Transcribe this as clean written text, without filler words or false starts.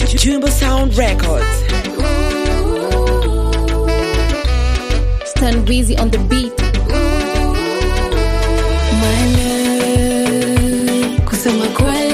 Jumbo Sound Records. Stand busy on the beat. My love, kusema kweli